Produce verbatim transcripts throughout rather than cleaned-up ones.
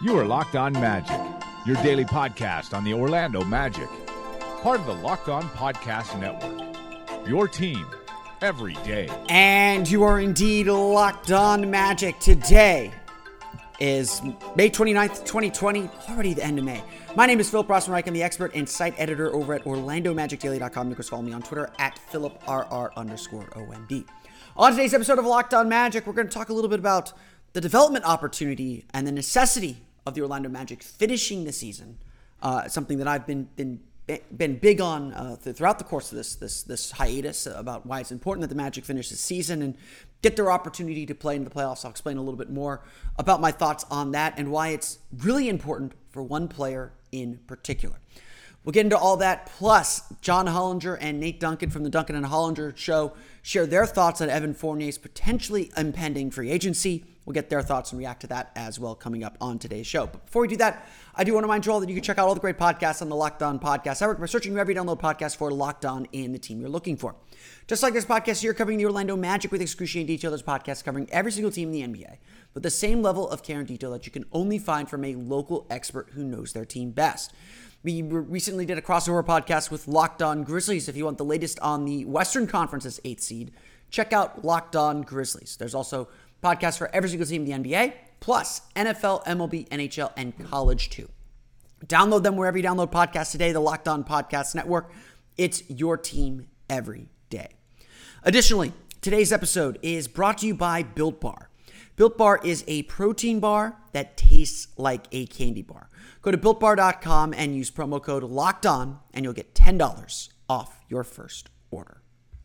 You are Locked On Magic, your daily podcast on the Orlando Magic. Part of the Locked On Podcast Network, your team every day. And you are indeed Locked On Magic. Today is May twenty-ninth, twenty twenty, already the end of May. My name is Philip Rossman-Reich. I'm the expert and site editor over at Orlando Magic Daily dot com. You can follow me on Twitter at PhilipRR underscore OMD. On today's episode of Locked On Magic, we're going to talk a little bit about the development opportunity and the necessity of the Orlando Magic finishing the season. Uh, something that I've been been been big on uh, throughout the course of this this this hiatus about why it's important that the Magic finish the season and get their opportunity to play in the playoffs. I'll explain a little bit more about my thoughts on that and why it's really important for one player in particular. We'll get into all that. Plus, John Hollinger and Nate Duncan from the Duncan and Hollinger Show share their thoughts on Evan Fournier's potentially impending free agency. We'll get their thoughts and react to that as well coming up on today's show. But before we do that, I do want to remind you all that you can check out all the great podcasts on the Locked On Podcast Network by searching your every download podcast for Locked On and the team you're looking for. Just like this podcast here covering the Orlando Magic with excruciating detail, there's podcasts covering every single team in the N B A with the same level of care and detail that you can only find from a local expert who knows their team best. We recently did a crossover podcast with Locked On Grizzlies. If you want the latest on the Western Conference's eighth seed, check out Locked On Grizzlies. There's also podcasts for every single team in the N B A, plus N F L, M L B, N H L, and college too. Download them wherever you download podcasts today, the Locked On Podcast Network. It's your team every day. Additionally, today's episode is brought to you by Built Bar. Built Bar is a protein bar that tastes like a candy bar. Go to built bar dot com and use promo code LOCKEDON and you'll get ten dollars off your first order.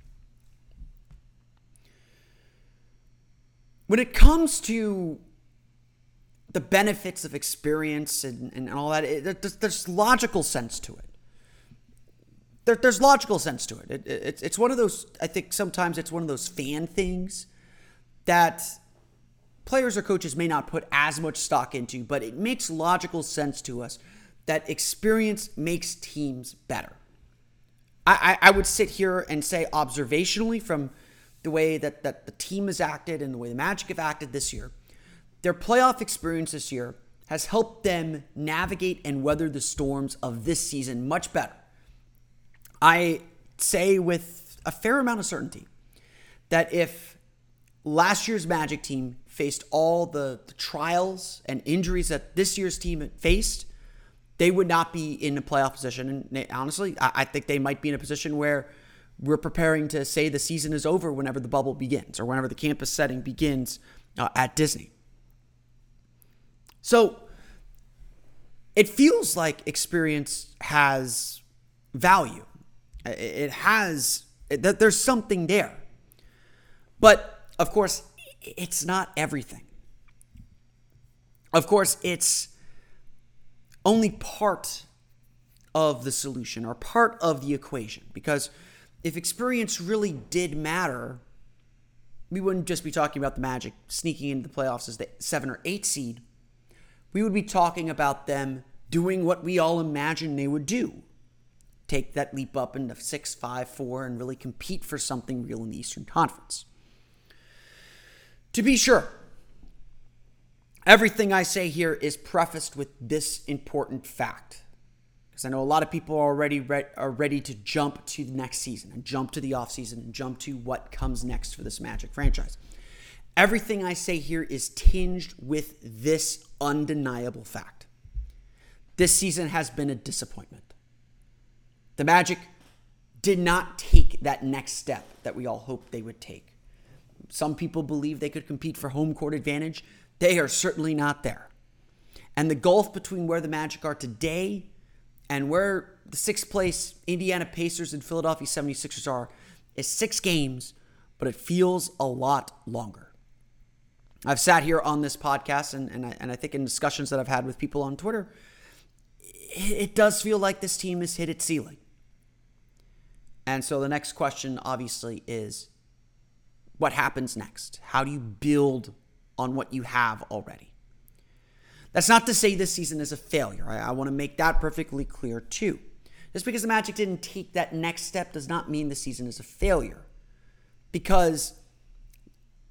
When it comes to the benefits of experience and, and all that, it, there's, there's logical sense to it. There, there's logical sense to it. It, it. It's it's one of those, I think sometimes it's one of those fan things that players or coaches may not put as much stock into, but it makes logical sense to us that experience makes teams better. I, I, I would sit here and say observationally from the way that, that the team has acted and the way the Magic have acted this year, their playoff experience this year has helped them navigate and weather the storms of this season much better. I say with a fair amount of certainty that if last year's Magic team faced all the, the trials and injuries that this year's team faced, they would not be in a playoff position. And they, honestly, I, I think they might be in a position where we're preparing to say the season is over whenever the bubble begins or whenever the campus setting begins uh, at Disney. So it feels like experience has value. It has, that there's something there. But of course, it's not everything. Of course, it's only part of the solution or part of the equation, because if experience really did matter, we wouldn't just be talking about the Magic sneaking into the playoffs as the seven or eight seed. We would be talking about them doing what we all imagined they would do. Take that leap up into six, five, four, and really compete for something real in the Eastern Conference. To be sure, everything I say here is prefaced with this important fact, because I know a lot of people are already re- are ready to jump to the next season and jump to the offseason and jump to what comes next for this Magic franchise. Everything I say here is tinged with this undeniable fact. This season has been a disappointment. The Magic did not take that next step that we all hoped they would take. Some people believe they could compete for home court advantage. They are certainly not there. And the gulf between where the Magic are today and where the sixth place Indiana Pacers and Philadelphia seventy-sixers are is six games, but it feels a lot longer. I've sat here on this podcast, and, and, I, and I think in discussions that I've had with people on Twitter, it, it does feel like this team has hit its ceiling. And so the next question, obviously, is what happens next? How do you build on what you have already? That's not to say this season is a failure. I, I want to make that perfectly clear too. Just because the Magic didn't take that next step does not mean the season is a failure. Because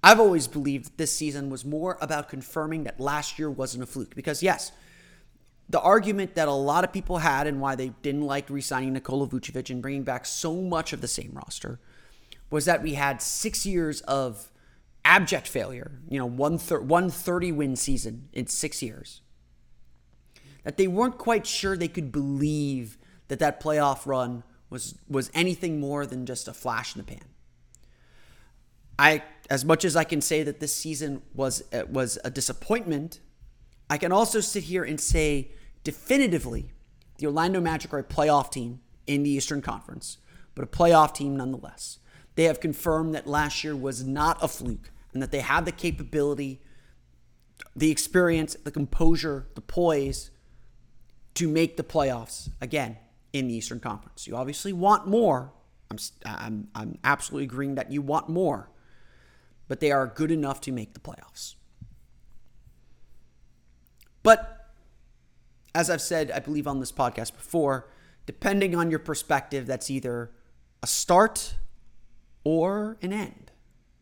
I've always believed that this season was more about confirming that last year wasn't a fluke. Because yes, the argument that a lot of people had and why they didn't like re-signing Nikola Vucevic and bringing back so much of the same roster was that we had six years of abject failure, you know, one thirty-win season in six years. That they weren't quite sure they could believe that that playoff run was, was anything more than just a flash in the pan. I, as much as I can say that this season was, uh, was a disappointment, I can also sit here and say definitively the Orlando Magic are a playoff team in the Eastern Conference, but a playoff team nonetheless. They have confirmed that last year was not a fluke and that they have the capability, the experience, the composure, the poise to make the playoffs again in the Eastern Conference. You obviously want more. I'm, I'm, I'm absolutely agreeing that you want more, but they are good enough to make the playoffs. But as I've said, I believe on this podcast before, depending on your perspective, that's either a start or an end.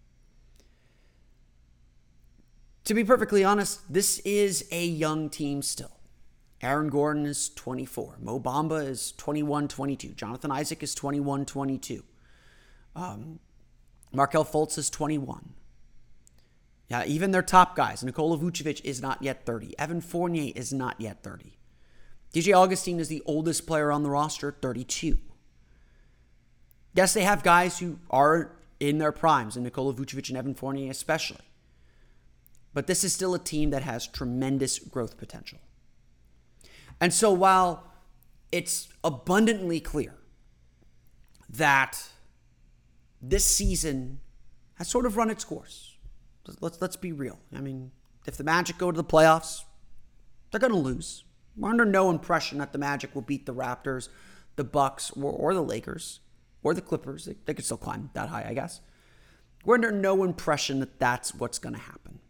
To be perfectly honest, this is a young team still. Aaron Gordon is twenty-four. Mo Bamba is twenty-one, twenty-two. Jonathan Isaac is twenty-one, twenty-two. Um, Markelle Fultz is twenty-one. Yeah, even their top guys. Nikola Vucevic is not yet thirty. Evan Fournier is not yet thirty. D J Augustine is the oldest player on the roster, thirty-two. Yes, they have guys who are in their primes, and Nikola Vucevic and Evan Fournier especially. But this is still a team that has tremendous growth potential. And so while it's abundantly clear that this season has sort of run its course, let's let's be real. I mean, if the Magic go to the playoffs, they're going to lose. We're under no impression that the Magic will beat the Raptors, the Bucks, or, or the Lakers, or the Clippers. They, they could still climb that high, I guess. We're under no impression that that's what's going to happen.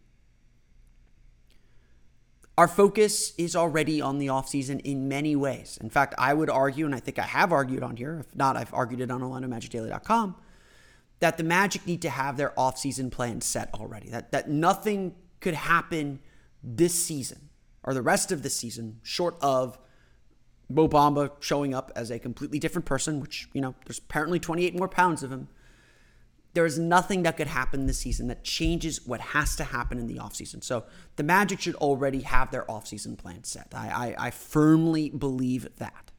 Our focus is already on the offseason in many ways. In fact, I would argue, and I think I have argued on here, if not, I've argued it on Orlando Magic Daily dot com, that the Magic need to have their offseason plan set already. That, that nothing could happen this season or the rest of the season short of Mo Bamba showing up as a completely different person, which, you know, there's apparently twenty-eight more pounds of him. There is nothing that could happen this season that changes what has to happen in the offseason. So the Magic should already have their offseason plan set. I, I, I firmly believe that.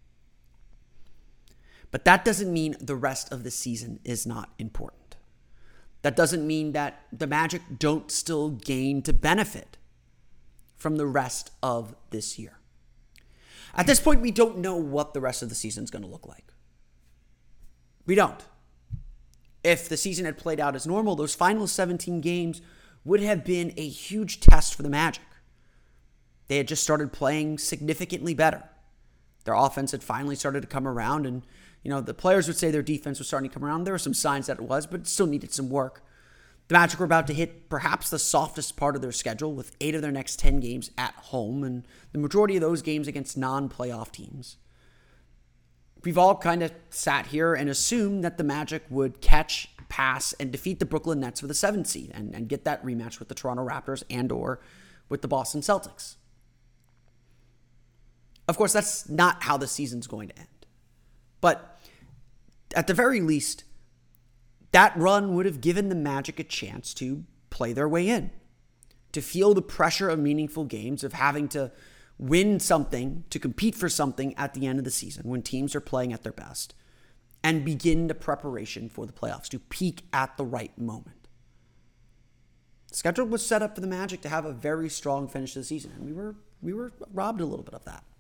But that doesn't mean the rest of the season is not important. That doesn't mean that the Magic don't still gain to benefit from the rest of this year. At this point, we don't know what the rest of the season is going to look like. We don't. If the season had played out as normal, those final seventeen games would have been a huge test for the Magic. They had just started playing significantly better. Their offense had finally started to come around, and you know the players would say their defense was starting to come around. There were some signs that it was, but it still needed some work. The Magic were about to hit perhaps the softest part of their schedule with eight of their next ten games at home, and the majority of those games against non-playoff teams. We've all kind of sat here and assumed that the Magic would catch, pass, and defeat the Brooklyn Nets for the seventh seed and, and get that rematch with the Toronto Raptors and or with the Boston Celtics. Of course, that's not how the season's going to end. But at the very least, that run would have given the Magic a chance to play their way in, to feel the pressure of meaningful games, of having to win something, to compete for something at the end of the season when teams are playing at their best, and begin the preparation for the playoffs, to peak at the right moment. The schedule was set up for the Magic to have a very strong finish to the season, and we were we were robbed a little bit of that.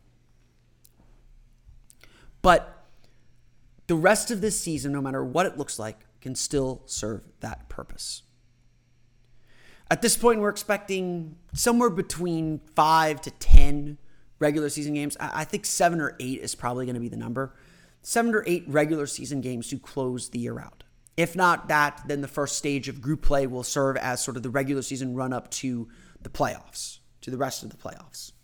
But the rest of this season, no matter what it looks like, can still serve that purpose. At this point, we're expecting somewhere between five to ten regular season games. I think seven or eight is probably going to be the number. Seven or eight regular season games to close the year out. If not that, then the first stage of group play will serve as sort of the regular season run up to the playoffs, to the rest of the playoffs.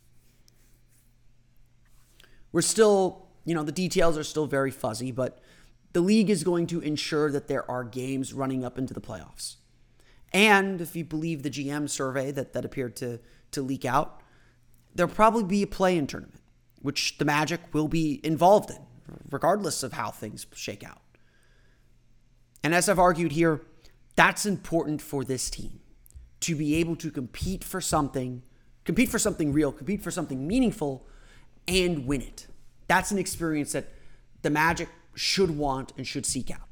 We're still, you know, the details are still very fuzzy, but the league is going to ensure that there are games running up into the playoffs. And if you believe the G M survey that, that appeared to, to leak out, there'll probably be a play-in tournament, which the Magic will be involved in, regardless of how things shake out. And as I've argued here, that's important for this team, to be able to compete for something, compete for something real, compete for something meaningful, and win it. That's an experience that the Magic should want and should seek out.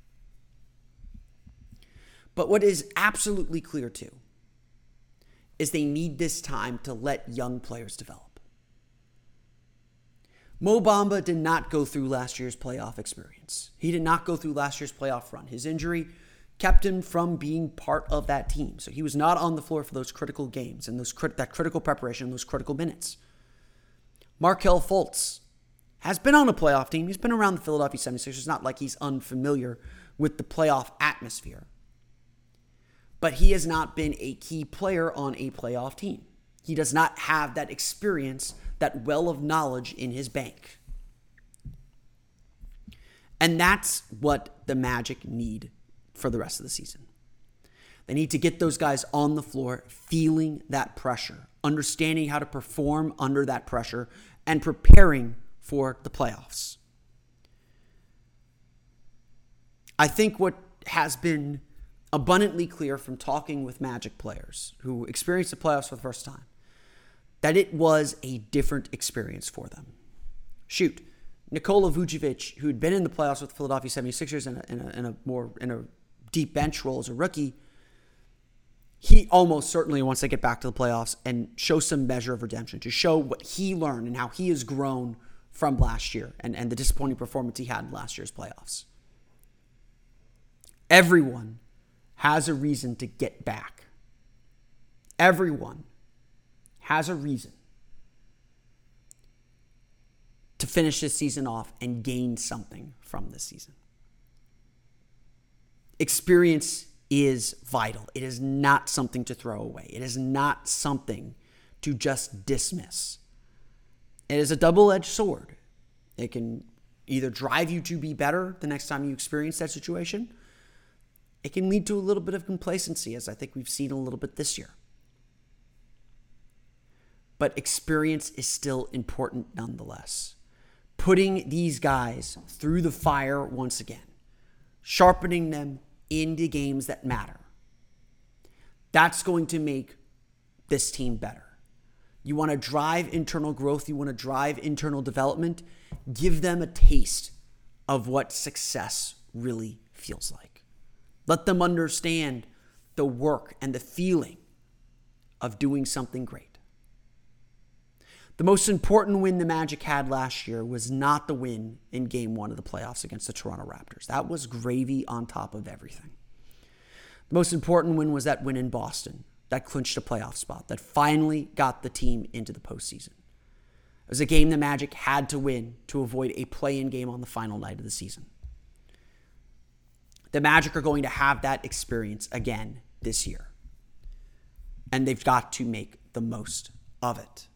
But what is absolutely clear too is they need this time to let young players develop. Mo Bamba did not go through last year's playoff experience. He did not go through last year's playoff run. His injury kept him from being part of that team. So he was not on the floor for those critical games and those crit- that critical preparation, those critical minutes. Markelle Fultz has been on a playoff team. He's been around the Philadelphia seventy-sixers. It's not like he's unfamiliar with the playoff atmosphere. But he has not been a key player on a playoff team. He does not have that experience, that well of knowledge in his bank. And that's what the Magic need for the rest of the season. They need to get those guys on the floor, feeling that pressure, understanding how to perform under that pressure, and preparing for the playoffs. I think what has been abundantly clear from talking with Magic players who experienced the playoffs for the first time, that it was a different experience for them. Shoot, Nikola Vucevic, who had been in the playoffs with the Philadelphia seventy-sixers in a, in a, in a more in a deep bench role as a rookie, he almost certainly wants to get back to the playoffs and show some measure of redemption, to show what he learned and how he has grown from last year and, and the disappointing performance he had in last year's playoffs. Everyone has a reason to get back. Everyone has a reason to finish this season off and gain something from this season. Experience is vital. It is not something to throw away. It is not something to just dismiss. It is a double-edged sword. It can either drive you to be better the next time you experience that situation. It can lead to a little bit of complacency, as I think we've seen a little bit this year. But experience is still important nonetheless. Putting these guys through the fire once again, sharpening them into games that matter. That's going to make this team better. You want to drive internal growth, you want to drive internal development, give them a taste of what success really feels like. Let them understand the work and the feeling of doing something great. The most important win the Magic had last year was not the win in game one of the playoffs against the Toronto Raptors. That was gravy on top of everything. The most important win was that win in Boston that clinched a playoff spot, that finally got the team into the postseason. It was a game the Magic had to win to avoid a play-in game on the final night of the season. The Magic are going to have that experience again this year. And they've got to make the most of it.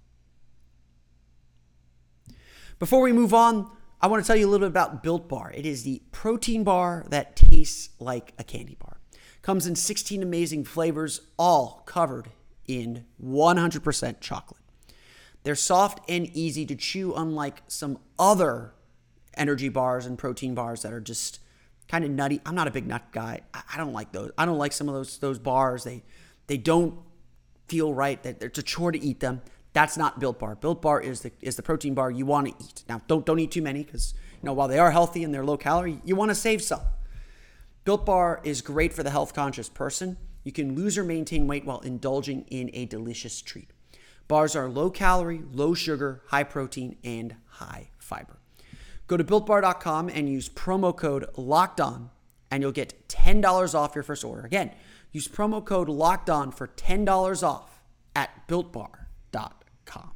Before we move on, I want to tell you a little bit about Built Bar. It is the protein bar that tastes like a candy bar. Comes in sixteen amazing flavors, all covered in one hundred percent chocolate. They're soft and easy to chew, unlike some other energy bars and protein bars that are just kind of nutty. I'm not a big nut guy. I don't like those. I don't like some of those those bars. They they don't feel right. It's a chore to eat them. That's not Built Bar. Built Bar is the is the protein bar you want to eat. Now, don't don't eat too many because, you know, while they are healthy and they're low calorie, you want to save some. Built Bar is great for the health conscious person. You can lose or maintain weight while indulging in a delicious treat. Bars are low calorie, low sugar, high protein, and high fiber. Go to built bar dot com and use promo code LOCKEDON and you'll get ten dollars off your first order. Again, use promo code LOCKEDON for ten dollars off at built bar dot com.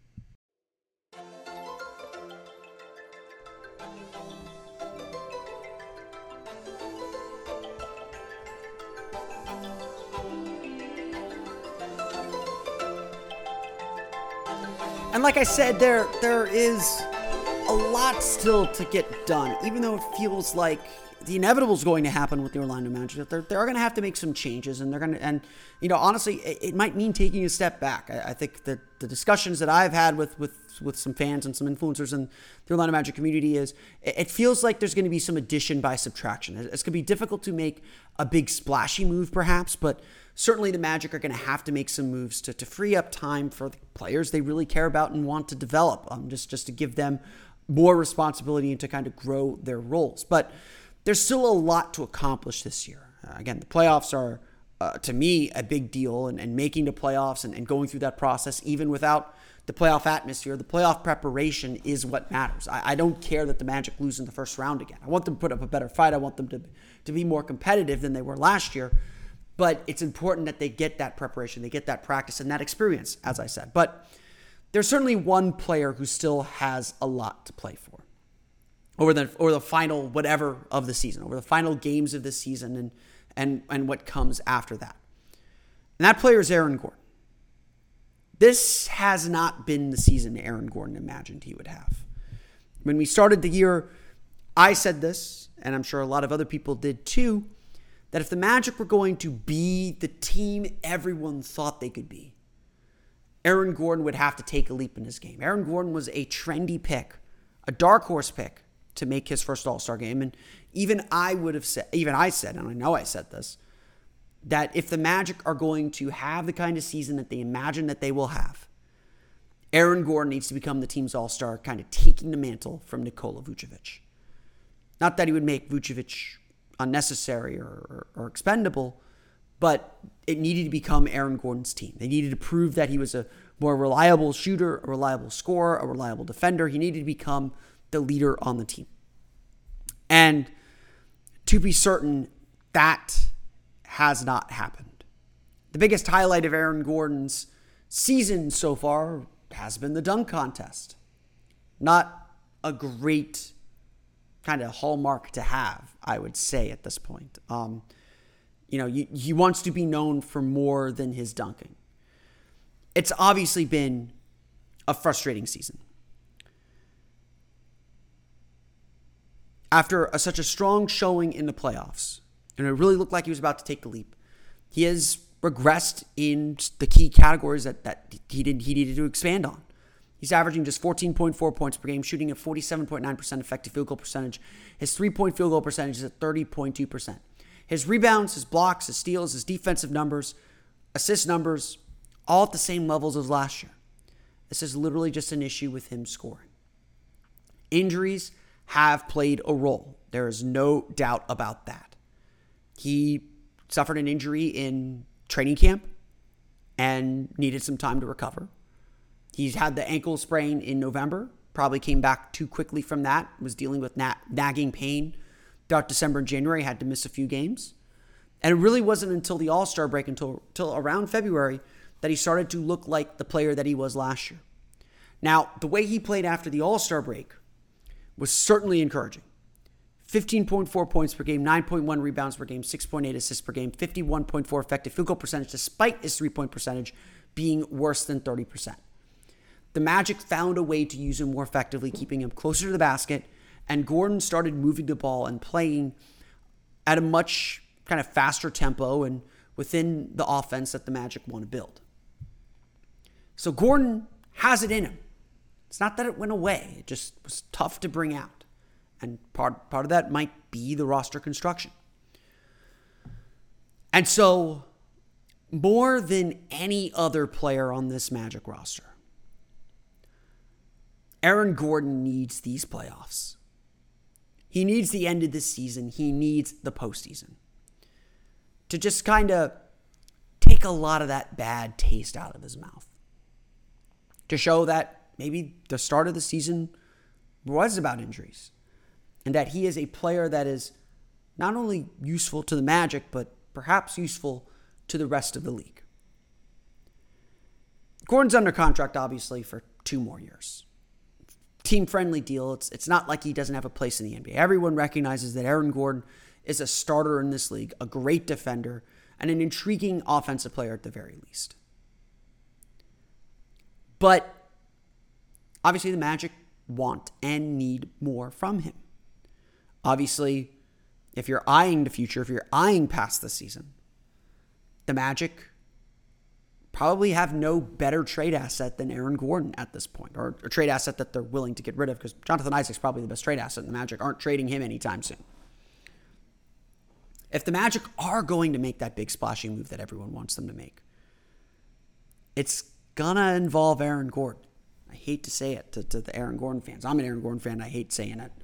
And like I said, there there is a lot still to get done, even though it feels like the inevitable is going to happen with the Orlando Magic. That they're they're going to have to make some changes, and they're going to and you know honestly, it, it might mean taking a step back. I, I think that the discussions that I've had with with with some fans and some influencers in the Orlando Magic community is it, it feels like there's going to be some addition by subtraction. It's going to be difficult to make a big splashy move, perhaps, but certainly the Magic are going to have to make some moves to to free up time for the players they really care about and want to develop. Um, just just to give them more responsibility and to kind of grow their roles, but there's still a lot to accomplish this year. Uh, again, the playoffs are, uh, to me, a big deal, and, and making the playoffs and, and going through that process, even without the playoff atmosphere, the playoff preparation is what matters. I, I don't care that the Magic lose in the first round again. I want them to put up a better fight. I want them to, to be more competitive than they were last year, but it's important that they get that preparation, they get that practice and that experience, as I said. But there's certainly one player who still has a lot to play for. Over the or the final whatever of the season, over the final games of the season, and and and what comes after that. And that player is Aaron Gordon. This has not been the season Aaron Gordon imagined he would have. When we started the year, I said this, and I'm sure a lot of other people did too, that if the Magic were going to be the team everyone thought they could be, Aaron Gordon would have to take a leap in his game. Aaron Gordon was a trendy pick, a dark horse pick, to make his first All-Star game. And even I would have said, even I said, and I know I said this, that if the Magic are going to have the kind of season that they imagine that they will have, Aaron Gordon needs to become the team's All-Star, kind of taking the mantle from Nikola Vucevic. Not that he would make Vucevic unnecessary or, or, or expendable, but it needed to become Aaron Gordon's team. They needed to prove that he was a more reliable shooter, a reliable scorer, a reliable defender. He needed to become the leader on the team. And to be certain, that has not happened. The biggest highlight of Aaron Gordon's season so far has been the dunk contest. Not a great kind of hallmark to have, I would say at this point. Um, you know, he, he wants to be known for more than his dunking. It's obviously been a frustrating season. After a, such a strong showing in the playoffs, and it really looked like he was about to take the leap, he has regressed in the key categories that, that he did he needed to expand on. He's averaging just fourteen point four points per game, shooting at forty-seven point nine percent effective field goal percentage. His three-point field goal percentage is at thirty point two percent. His rebounds, his blocks, his steals, his defensive numbers, assist numbers, all at the same levels as last year. This is literally just an issue with him scoring. Injuries have played a role. There is no doubt about that. He suffered an injury in training camp and needed some time to recover. He's had the ankle sprain in November, probably came back too quickly from that, was dealing with na- nagging pain throughout December and January, had to miss a few games. And it really wasn't until the All-Star break, until, until around February, that he started to look like the player that he was last year. Now, the way he played after the All-Star break was certainly encouraging. fifteen point four points per game, nine point one rebounds per game, six point eight assists per game, fifty-one point four effective field goal percentage, despite his three-point percentage being worse than thirty percent. The Magic found a way to use him more effectively, keeping him closer to the basket, and Gordon started moving the ball and playing at a much kind of faster tempo and within the offense that the Magic want to build. So Gordon has it in him. It's not that it went away. It just was tough to bring out. And part, part of that might be the roster construction. And so, more than any other player on this Magic roster, Aaron Gordon needs these playoffs. He needs the end of this season. He needs the postseason to just kind of take a lot of that bad taste out of his mouth. To show that maybe the start of the season was about injuries, and that he is a player that is not only useful to the Magic, but perhaps useful to the rest of the league. Gordon's under contract, obviously, for two more years. Team-friendly deal. It's, it's not like he doesn't have a place in the N B A. Everyone recognizes that Aaron Gordon is a starter in this league, a great defender, and an intriguing offensive player at the very least. But obviously the Magic want and need more from him. Obviously, if you're eyeing the future, if you're eyeing past the season, the Magic probably have no better trade asset than Aaron Gordon at this point, or a trade asset that they're willing to get rid of, because Jonathan Isaac's probably the best trade asset, and the Magic aren't trading him anytime soon. If the Magic are going to make that big splashing move that everyone wants them to make, it's gonna involve Aaron Gordon. I hate to say it to, to the Aaron Gordon fans. I'm an Aaron Gordon fan. I hate saying it.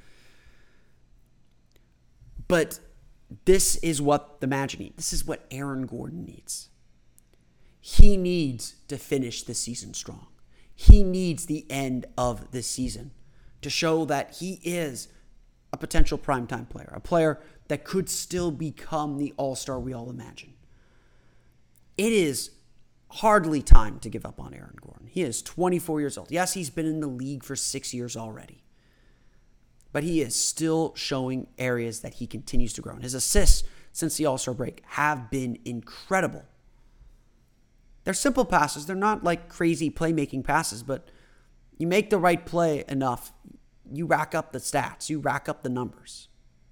But this is what the Magic need. This is what Aaron Gordon needs. He needs to finish the season strong. He needs the end of this season to show that he is a potential primetime player, a player that could still become the all-star we all imagine. It is hardly time to give up on Aaron Gordon. He is twenty-four years old. Yes, he's been in the league for six years already, but he is still showing areas that he continues to grow. And his assists since the All-Star break have been incredible. They're simple passes. They're not like crazy playmaking passes, but you make the right play enough, you rack up the stats, you rack up the numbers.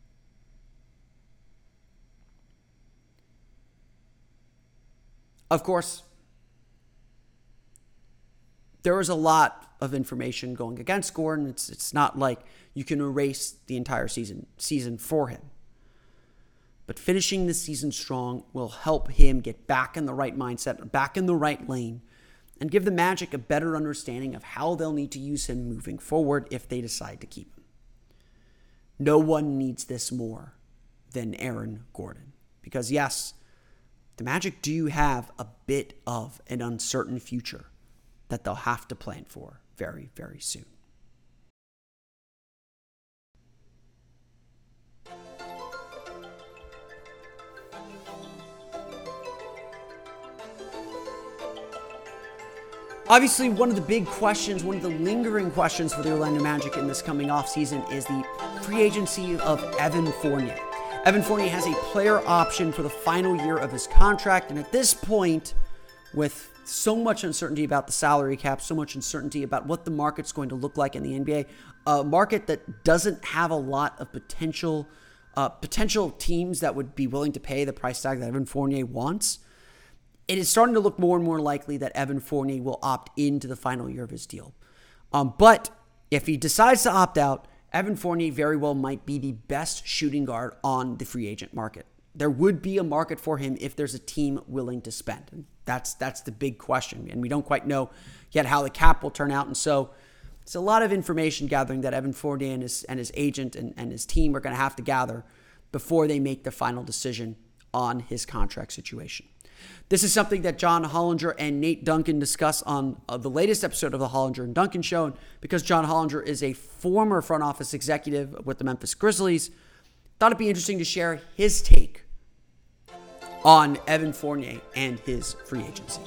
Of course, there is a lot of information going against Gordon. It's it's not like you can erase the entire season season for him. But finishing the season strong will help him get back in the right mindset, back in the right lane, and give the Magic a better understanding of how they'll need to use him moving forward if they decide to keep him. No one needs this more than Aaron Gordon. Because yes, the Magic do have a bit of an uncertain future that they'll have to plan for very, very soon. Obviously, one of the big questions, one of the lingering questions for the Orlando Magic in this coming offseason is the free agency of Evan Fournier. Evan Fournier has a player option for the final year of his contract, and at this point, with so much uncertainty about the salary cap, so much uncertainty about what the market's going to look like in the N B A, a market that doesn't have a lot of potential uh, potential teams that would be willing to pay the price tag that Evan Fournier wants, it is starting to look more and more likely that Evan Fournier will opt into the final year of his deal. Um, but if he decides to opt out, Evan Fournier very well might be the best shooting guard on the free agent market. There would be a market for him if there's a team willing to spend. And that's that's the big question. And we don't quite know yet how the cap will turn out. And so it's a lot of information gathering that Evan Fournier and his, and his agent and, and his team are going to have to gather before they make the final decision on his contract situation. This is something that John Hollinger and Nate Duncan discuss on uh, the latest episode of the Hollinger and Duncan Show. And because John Hollinger is a former front office executive with the Memphis Grizzlies, thought it'd be interesting to share his take on Evan Fournier and his free agency.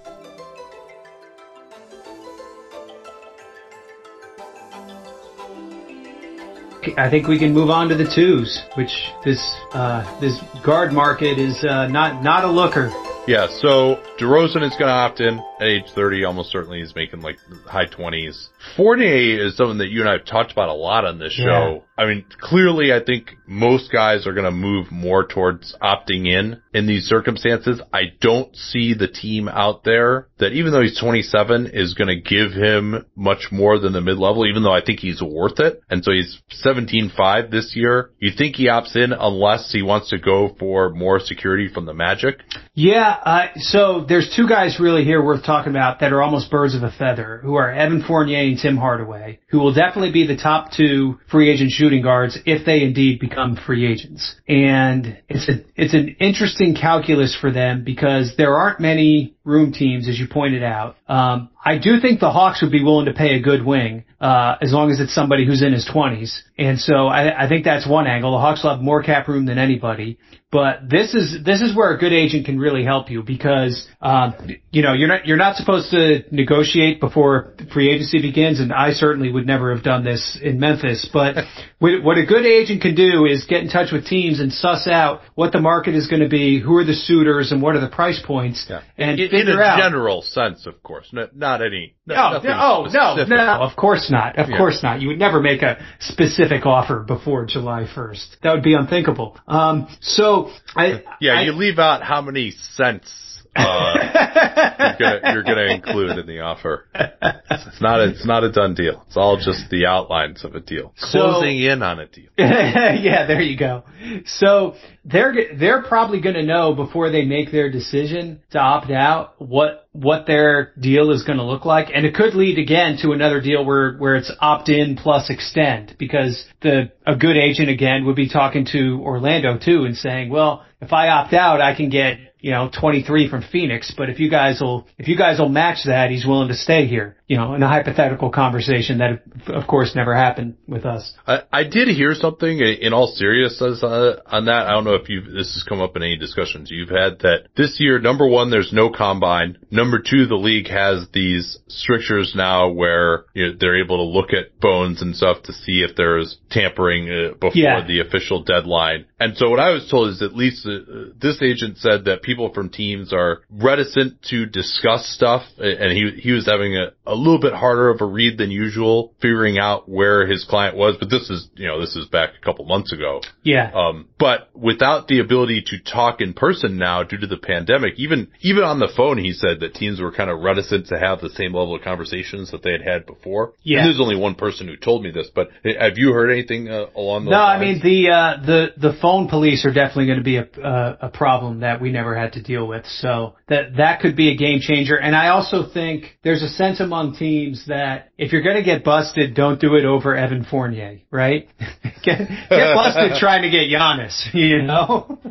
I think we can move on to the twos, which this uh, this guard market is uh, not not a looker. Yeah, so DeRozan is going to opt in at age thirty. Almost certainly he's making like high twenties. Fournier is something that you and I have talked about a lot on this show. Yeah. I mean, clearly I think most guys are going to move more towards opting in in these circumstances. I don't see the team out there that, even though he's twenty-seven, is going to give him much more than the mid-level, even though I think he's worth it. And so he's seventeen five this year. You think he opts in unless he wants to go for more security from the Magic? Yeah, uh, so there's two guys really here worth talking about that are almost birds of a feather, who are Evan Fournier and Tim Hardaway, who will definitely be the top two free agent shooting guards if they indeed become free agents. And it's a, it's an interesting calculus for them because there aren't many room teams, as you pointed out. Um, I do think the Hawks would be willing to pay a good wing, uh, as long as it's somebody who's in his twenties. And so I, I think that's one angle. The Hawks will have more cap room than anybody. But this is, this is where a good agent can really help you because, um, you know, you're not, you're not supposed to negotiate before free agency begins, and I certainly would never have done this in Memphis. But what a good agent can do is get in touch with teams and suss out what the market is going to be, who are the suitors, and what are the price points, yeah. and in, figure in a out. general sense, of course, not, not any. No, not, no, oh no, specific. no, of course not. Of yeah. course not. You would never make a specific offer before July first. That would be unthinkable. Um, so I yeah, I, you leave out how many cents. Uh, you're gonna, you're gonna include in the offer. It's not a, it's not a done deal. It's all just the outlines of a deal. Closing so, in on a deal. Yeah, there you go. So they're, they're probably gonna know before they make their decision to opt out what, what their deal is gonna look like. And it could lead again to another deal where, where it's opt in plus extend, because the, a good agent again would be talking to Orlando too and saying, well, if I opt out, I can get, you know, twenty-three from Phoenix, but if you guys will, if you guys will match that, he's willing to stay here, you know, in a hypothetical conversation that of course never happened with us. I, I did hear something in all seriousness uh, on that. I don't know if you this has come up in any discussions you've had, that this year, number one, there's no combine. Number two, the league has these strictures now where, you know, they're able to look at phones and stuff to see if there's tampering uh, before yeah. the official deadline. And so what I was told is at least uh, this agent said that people from teams are reticent to discuss stuff, and he he was having a, a little bit harder of a read than usual, figuring out where his client was. But this is, you know, this is back a couple months ago. Yeah. Um, but without the ability to talk in person now due to the pandemic, even even on the phone, he said that teams were kind of reticent to have the same level of conversations that they had had before. Yeah. And there's only one person who told me this, but have you heard anything uh, along those no, lines? No, I mean, the, uh, the, the phone police are definitely going to be a, uh, a problem that we never had to deal with. So that, that could be a game changer. And I also think there's a sense among teams that if you're going to get busted, don't do it over Evan Fournier, right? get, get busted trying to get Giannis, you know?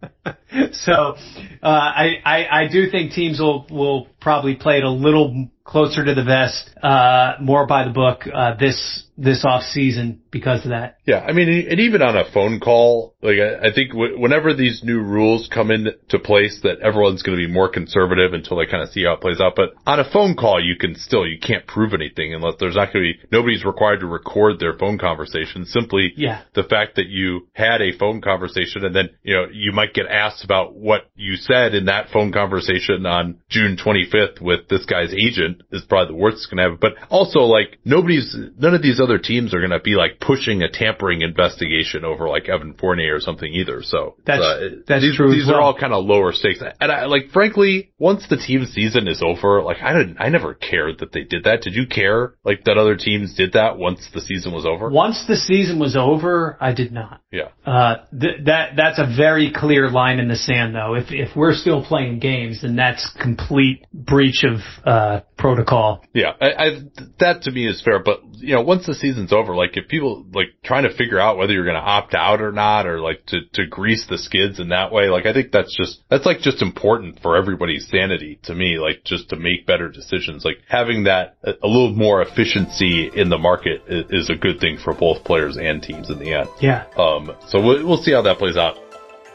So, uh, I, I, I do think teams will, will probably play it a little closer to the vest, uh, more by the book, uh, this, this off season because of that. Yeah. I mean, and even on a phone call, like I, I think w- whenever these new rules come into place, that everyone's going to be more conservative until they kind of see how it plays out. But on a phone call, you can still, you can't prove anything unless there's not going to be, nobody's required to record their phone conversation. Simply yeah. the fact that you had a phone conversation, and then, you know, you might get asked about what you said in that phone conversation on June twenty-fifth with this guy's agent is probably the worst it's going to happen. But also, like, nobody's, none of these other teams are going to be like pushing a tampering investigation over like Evan Fournier or something either. So that's, uh, that's these, true. These well. are all kind of lower stakes. And I, like, frankly, once the team season is over, like, I didn't, I never cared that they did that. Did you care, like, that other teams did that once the season was over? Once the season was over, I did not. Yeah. Uh, th- that, that's a very clear line in the sand, though. If, if we're still playing games, then that's complete breach of, uh, protocol. Yeah. I, I, that to me is fair. But, you know, once the season's over, like, if people, like, trying to figure out whether you're going to opt out or not, or, like, to, to grease the skids in that way, like, I think that's just, that's, like, just important for everybody's sanity to me, like, just to make better decisions. Like, having that, a, a little more efficiency in the market is, is a good thing for both players and teams in the end. Yeah. Um, so we'll, we'll see how that plays out.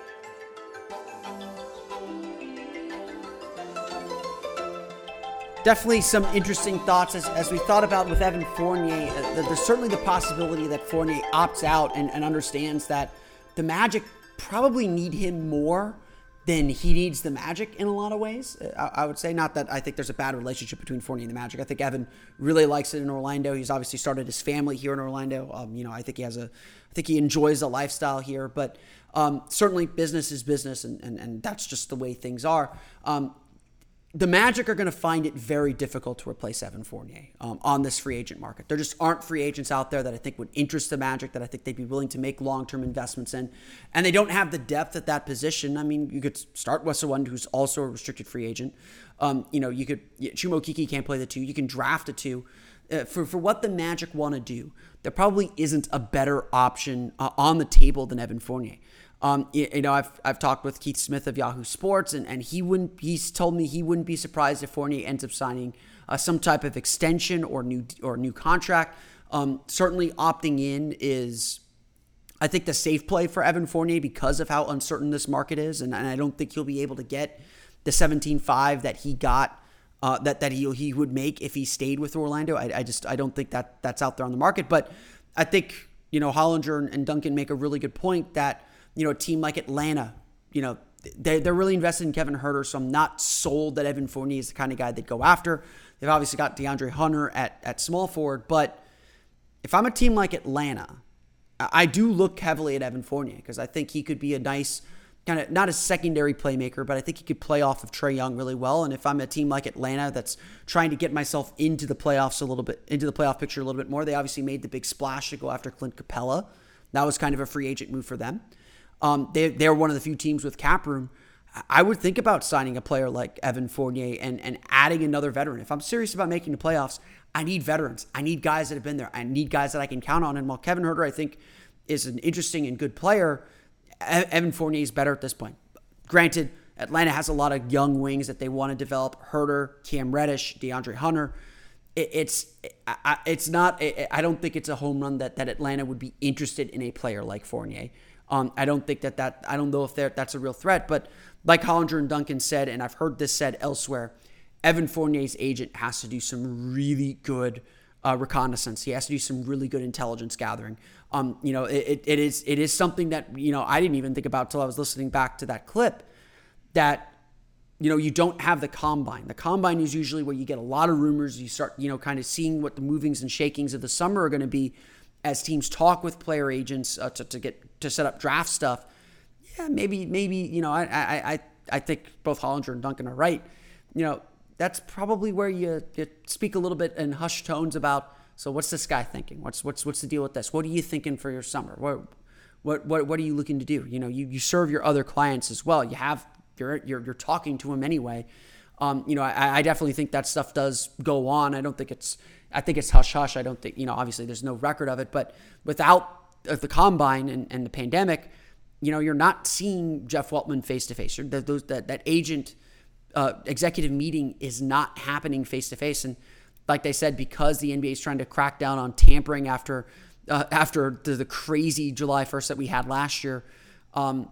Definitely some interesting thoughts as, as we thought about with Evan Fournier. Uh, there's certainly the possibility that Fournier opts out and, and understands that the Magic probably need him more than he needs the Magic in a lot of ways. I, I would say, not that I think there's a bad relationship between Fournier and the Magic. I think Evan really likes it in Orlando. He's obviously started his family here in Orlando. Um, you know, I think he has a, I think he enjoys the lifestyle here. But um, certainly, business is business, and, and and that's just the way things are. Um, The Magic are going to find it very difficult to replace Evan Fournier um, on this free agent market. There just aren't free agents out there that I think would interest the Magic, that I think they'd be willing to make long-term investments in. And they don't have the depth at that position. I mean, you could start with someone who's also a restricted free agent. Um, you know, you could, Chuma Okeke can't play the two. You can draft a two. Uh, for, for what the Magic want to do, there probably isn't a better option uh, on the table than Evan Fournier. Um, you, you know, I've I've talked with Keith Smith of Yahoo Sports, and, and he wouldn't. He's told me he wouldn't be surprised if Fournier ends up signing uh, some type of extension or new or new contract. Um, certainly, opting in is, I think, the safe play for Evan Fournier because of how uncertain this market is, and, and I don't think he'll be able to get the seventeen five that he got uh, that that he he would make if he stayed with Orlando. I, I just I don't think that that's out there on the market. But I think, you know, Hollinger and, and Duncan make a really good point that, you know, a team like Atlanta, you know, they they're really invested in Kevin Huerter, so I'm not sold that Evan Fournier is the kind of guy they'd go after. They've obviously got DeAndre Hunter at at small forward, but if I'm a team like Atlanta, I do look heavily at Evan Fournier because I think he could be a nice kind of, not a secondary playmaker, but I think he could play off of Trae Young really well. And if I'm a team like Atlanta that's trying to get myself into the playoffs a little bit, into the playoff picture a little bit more, they obviously made the big splash to go after Clint Capella. That was kind of a free agent move for them. Um, they, they're one of the few teams with cap room. I would think about signing a player like Evan Fournier and, and adding another veteran. If I'm serious about making the playoffs, I need veterans. I need guys that have been there. I need guys that I can count on. And while Kevin Huerter, I think, is an interesting and good player, Evan Fournier is better at this point. Granted, Atlanta has a lot of young wings that they want to develop. Huerter, Cam Reddish, DeAndre Hunter. It, it's it's not. I don't think it's a home run that, that Atlanta would be interested in a player like Fournier. Um, I don't think that that. I don't know if that's a real threat. But like Hollinger and Duncan said, and I've heard this said elsewhere, Evan Fournier's agent has to do some really good uh, reconnaissance. He has to do some really good intelligence gathering. Um, you know, it, it is it is something that, you know, I didn't even think about till I was listening back to that clip, that, you know, you don't have the combine. The combine is usually where you get a lot of rumors. You start, you know, kind of seeing what the movings and shakings of the summer are going to be as teams talk with player agents uh, to, to get to set up draft stuff. Yeah, maybe, maybe, you know, I I I, I think both Hollinger and Duncan are right. You know, that's probably where you, you speak a little bit in hushed tones about, so what's this guy thinking? What's what's what's the deal with this? What are you thinking for your summer? What what what what are you looking to do? You know, you, you serve your other clients as well. You have you're you're you're talking to them anyway. Um, you know, I, I definitely think that stuff does go on. I don't think it's I think it's hush hush. I don't think, you know, obviously there's no record of it, but without the combine and, and the pandemic, you know, you're not seeing Jeff Weltman face to face. Those that that agent uh, executive meeting is not happening face to face. And like they said, because the N B A is trying to crack down on tampering after uh, after the, the crazy July first that we had last year, um,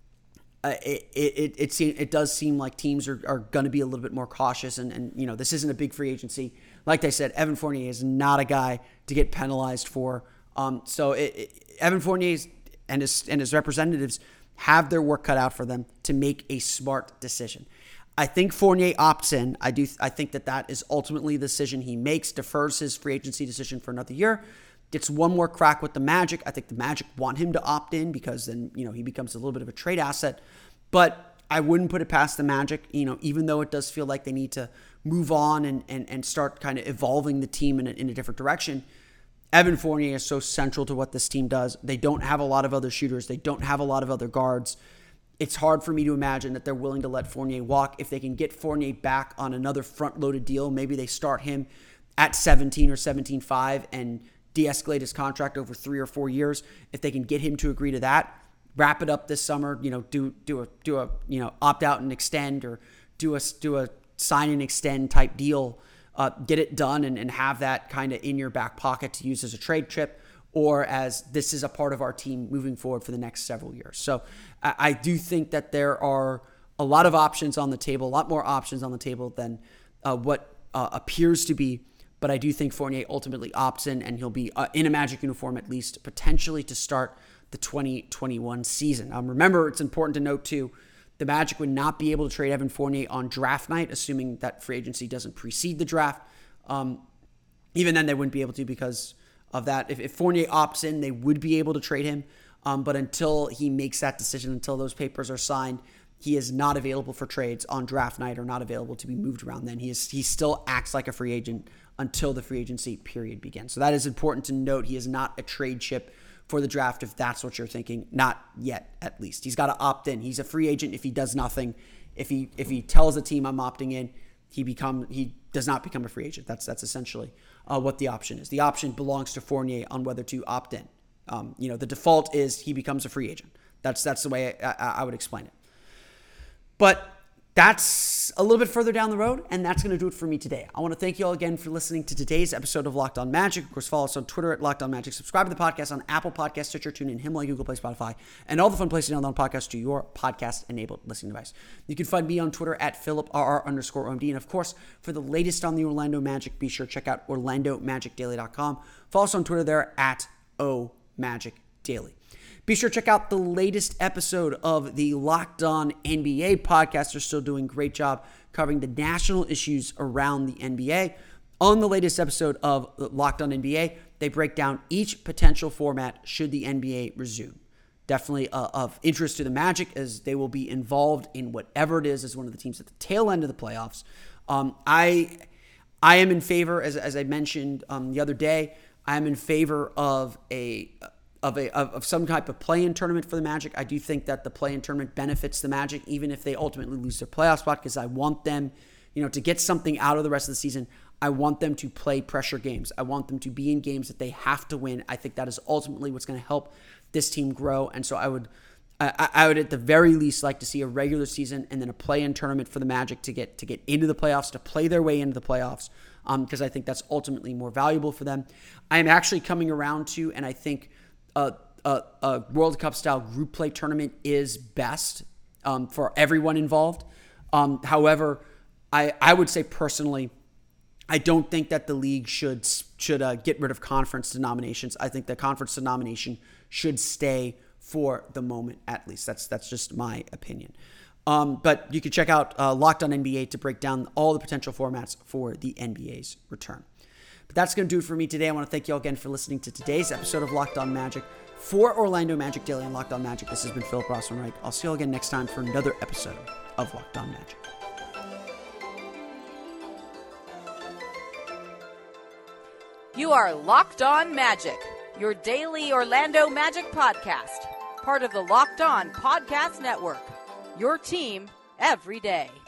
uh, it it it it, it does seem like teams are, are going to be a little bit more cautious. And and you know, this isn't a big free agency. Like they said, Evan Fournier is not a guy to get penalized for. Um, so it, it, Evan Fournier and his and his representatives have their work cut out for them to make a smart decision. I think Fournier opts in. I do. I think that that is ultimately the decision he makes, defers his free agency decision for another year, gets one more crack with the Magic. I think the Magic want him to opt in because then, you know, he becomes a little bit of a trade asset. But I wouldn't put it past the Magic, you know, even though it does feel like they need to move on and and, and start kind of evolving the team in a, in a different direction. Evan Fournier is so central to what this team does. They don't have a lot of other shooters. They don't have a lot of other guards. It's hard for me to imagine that they're willing to let Fournier walk. If they can get Fournier back on another front-loaded deal, maybe they start him at seventeen or seventeen point five and de-escalate his contract over three or four years. If they can get him to agree to that, wrap it up this summer, you know, do do a do a you know opt out and extend, or do a do a sign and extend type deal. Uh, get it done and, and have that kind of in your back pocket to use as a trade chip, or as this is a part of our team moving forward for the next several years. So I, I do think that there are a lot of options on the table, a lot more options on the table than uh, what uh, appears to be. But I do think Fournier ultimately opts in, and he'll be uh, in a Magic uniform at least, potentially to start the twenty twenty-one season. Um, remember, it's important to note too, the Magic would not be able to trade Evan Fournier on draft night, assuming that free agency doesn't precede the draft. Um, even then, they wouldn't be able to because of that. If, if Fournier opts in, they would be able to trade him. Um, but until he makes that decision, until those papers are signed, he is not available for trades on draft night, or not available to be moved around then. He is he still acts like a free agent until the free agency period begins. So that is important to note. He is not a trade chip for the draft, if that's what you're thinking. Not yet, at least. He's got to opt in. He's a free agent if he does nothing. If he if he tells the team I'm opting in, he become he does not become a free agent. That's that's essentially uh, what the option is. The option belongs to Fournier on whether to opt in. Um, you know, the default is he becomes a free agent. That's that's the way I, I, I would explain it. But that's a little bit further down the road, and that's going to do it for me today. I want to thank you all again for listening to today's episode of Locked On Magic. Of course, follow us on Twitter at Locked On Magic. Subscribe to the podcast on Apple Podcasts, Stitcher, TuneIn, Himalaya, Google Play, Spotify, and all the fun places to download podcasts to your podcast-enabled listening device. You can find me on Twitter at PhilipRR underscore OMD. And of course, for the latest on the Orlando Magic, be sure to check out Orlando Magic Daily dot com. Follow us on Twitter there at O Magic Daily. Be sure to check out the latest episode of the Locked On N B A podcast. They're still doing a great job covering the national issues around the N B A. On the latest episode of Locked On N B A, they break down each potential format should the N B A resume. Definitely uh, of interest to the Magic, as they will be involved in whatever it is as one of the teams at the tail end of the playoffs. Um, I I am in favor, as, as I mentioned um, the other day, I am in favor of a... Of, a, of of some type of play-in tournament for the Magic. I do think that the play-in tournament benefits the Magic, even if they ultimately lose their playoff spot, because I want them, you know, to get something out of the rest of the season. I want them to play pressure games. I want them to be in games that they have to win. I think that is ultimately what's going to help this team grow. And so I would, I, I would at the very least like to see a regular season and then a play-in tournament for the Magic to get to get into the playoffs, to play their way into the playoffs, because um, I think that's ultimately more valuable for them. I am actually coming around to, and I think A, a, a World Cup style group play tournament is best um, for everyone involved. Um, however, I I would say personally, I don't think that the league should should uh, get rid of conference denominations. I think the conference denomination should stay for the moment, at least. That's that's just my opinion. Um, but you can check out uh, Locked On N B A to break down all the potential formats for the N B A's return. But that's going to do it for me today. I want to thank you all again for listening to today's episode of Locked On Magic. For Orlando Magic Daily and Locked On Magic, this has been Philip Rossman-Reich. I'll see you all again next time for another episode of Locked On Magic. You are Locked On Magic, your daily Orlando Magic podcast. Part of the Locked On Podcast Network. Your team every day.